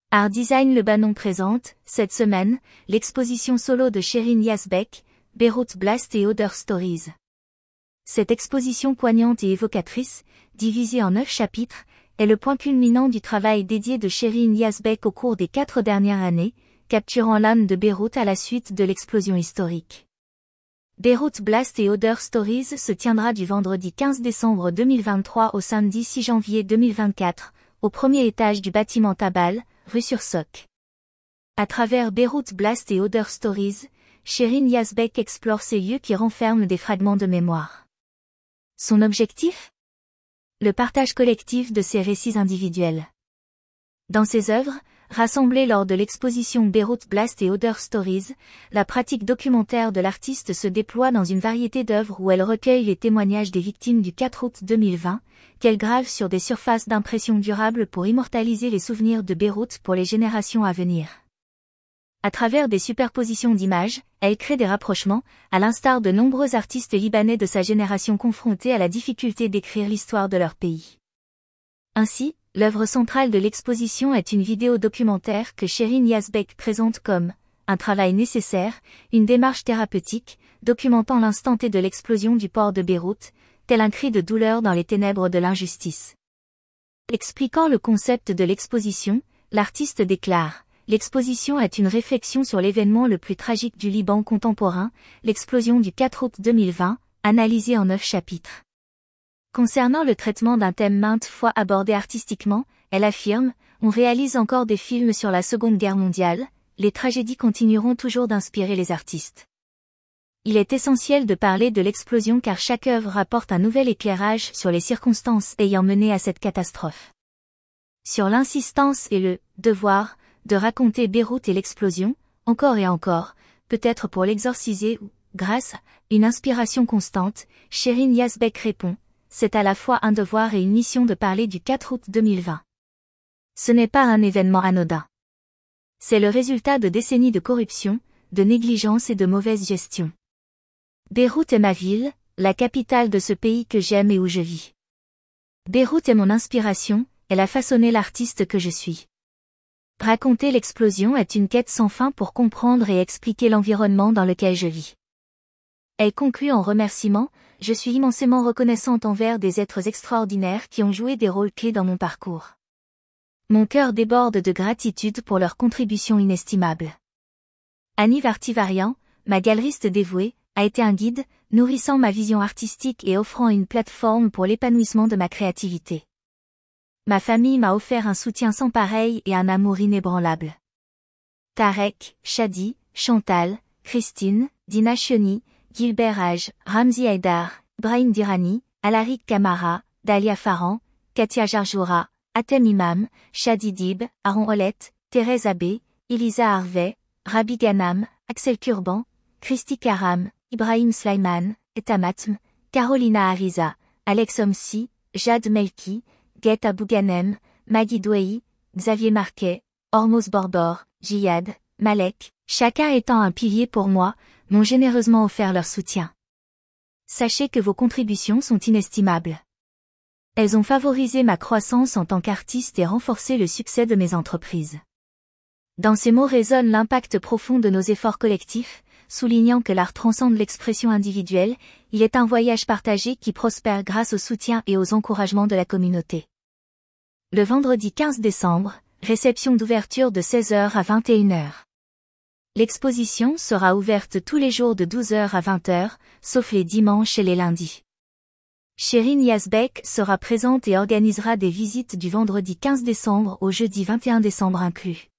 Art Design Lebanon présente, cette semaine, l'exposition solo de Sherine Yazbek, Beyrouth Blast et Other Stories. Cette exposition poignante et évocatrice, divisée en 9 chapitres, est le point culminant du travail dédié de Sherine Yazbek au cours des 4 dernières années, capturant l'âme de Beyrouth à la suite de l'explosion historique. Beyrouth Blast et Other Stories se tiendra du vendredi 15 décembre 2023 au samedi 6 janvier 2024, au premier étage du bâtiment Tabal, rue sur Soc. À travers Beyrouth Blast et Other Stories, Sherine Yazbek explore ces lieux qui renferment des fragments de mémoire. Son objectif ? Le partage collectif de ses récits individuels. Dans ses œuvres, rassemblées lors de l'exposition Beyrouth Blast et Other Stories, la pratique documentaire de l'artiste se déploie dans une variété d'œuvres où elle recueille les témoignages des victimes du 4 août 2020, qu'elle grave sur des surfaces d'impression durables pour immortaliser les souvenirs de Beyrouth pour les générations à venir. À travers des superpositions d'images, elle crée des rapprochements, à l'instar de nombreux artistes libanais de sa génération confrontés à la difficulté d'écrire l'histoire de leur pays. Ainsi, l'œuvre centrale de l'exposition est une vidéo documentaire que Sherine Yazbek présente comme un travail nécessaire, une démarche thérapeutique, documentant l'instant T de l'explosion du port de Beyrouth, tel un cri de douleur dans les ténèbres de l'injustice. Expliquant le concept de l'exposition, l'artiste déclare « L'exposition est une réflexion sur l'événement le plus tragique du Liban contemporain, l'explosion du 4 août 2020, analysée en 9 chapitres. » Concernant le traitement d'un thème maintes fois abordé artistiquement, elle affirme « On réalise encore des films sur la Seconde Guerre mondiale, les tragédies continueront toujours d'inspirer les artistes. » Il est essentiel de parler de l'explosion car chaque œuvre apporte un nouvel éclairage sur les circonstances ayant mené à cette catastrophe. Sur l'insistance et le « devoir » de raconter Beyrouth et l'explosion, encore et encore, peut-être pour l'exorciser ou, grâce à une inspiration constante, Sherine Yazbek répond « C'est à la fois un devoir et une mission de parler du 4 août 2020. » Ce n'est pas un événement anodin. C'est le résultat de décennies de corruption, de négligence et de mauvaise gestion. Beyrouth est ma ville, la capitale de ce pays que j'aime et où je vis. Beyrouth est mon inspiration, elle a façonné l'artiste que je suis. Raconter l'explosion est une quête sans fin pour comprendre et expliquer l'environnement dans lequel je vis. Elle conclut en remerciement, je suis immensément reconnaissante envers des êtres extraordinaires qui ont joué des rôles clés dans mon parcours. Mon cœur déborde de gratitude pour leur contribution inestimable. Annie Vartivarian, ma galeriste dévouée, a été un guide, nourrissant ma vision artistique et offrant une plateforme pour l'épanouissement de ma créativité. Ma famille m'a offert un soutien sans pareil et un amour inébranlable. Tarek, Shadi, Chantal, Christine, Dina Chioni, Gilbert Haj, Ramzi Haidar, Brahim Dirani, Alaric Kamara, Dalia Farhan, Katia Jarjoura, Atem Imam, Shadi Dib, Aaron Olette, Thérèse Abbé, Elisa Harvey, Rabi Ghanam, Axel Kurban, Christy Karam, Ibrahim Slayman, Etamatm, Carolina Ariza, Alex Omsi, Jade Melki, Guet Abouganem, Maggie Douei, Xavier Marquet, Hormoz Borbor, Jihad, Malek, chacun étant un pilier pour moi, m'ont généreusement offert leur soutien. Sachez que vos contributions sont inestimables. Elles ont favorisé ma croissance en tant qu'artiste et renforcé le succès de mes entreprises. Dans ces mots résonne l'impact profond de nos efforts collectifs, soulignant que l'art transcende l'expression individuelle, il est un voyage partagé qui prospère grâce au soutien et aux encouragements de la communauté. Le vendredi 15 décembre, réception d'ouverture de 16h à 21h. L'exposition sera ouverte tous les jours de 12h à 20h, sauf les dimanches et les lundis. Sherine Yazbek sera présente et organisera des visites du vendredi 15 décembre au jeudi 21 décembre inclus.